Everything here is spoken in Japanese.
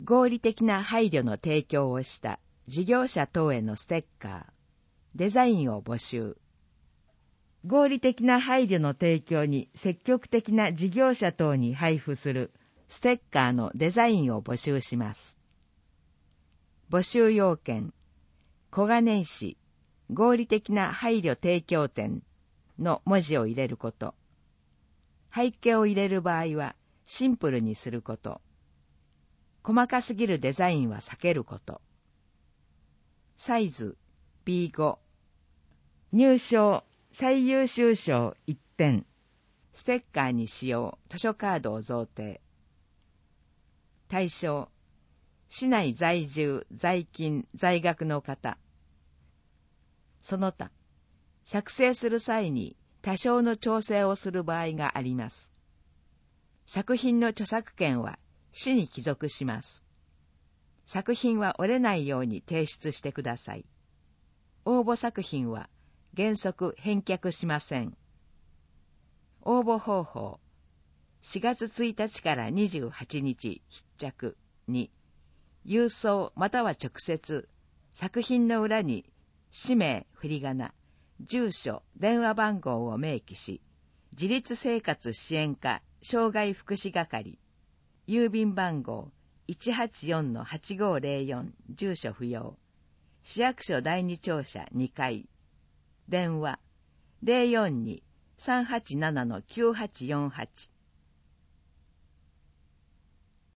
合理的な配慮の提供をした事業者等へのステッカー、デザインを募集。合理的な配慮の提供に積極的な事業者等に配布するステッカーのデザインを募集します。募集要件、小金井市合理的な配慮提供店の文字を入れること。背景を入れる場合はシンプルにすること。細かすぎるデザインは避けること。サイズ B5。入賞最優秀賞1点。ステッカーに使用図書カードを贈呈。対象市内在住在勤在学の方。その他作成する際に多少の調整をする場合があります。作品の著作権は市に帰属します。作品は折れないように提出してください。応募作品は原則返却しません。応募方法、4月1日から28日必着に、郵送または直接、作品の裏に氏名、振り仮名、住所、電話番号を明記し、自立生活支援課障害福祉係、郵便番号 184-8504 住所不要、市役所第二庁舎2階、電話 042-387-9848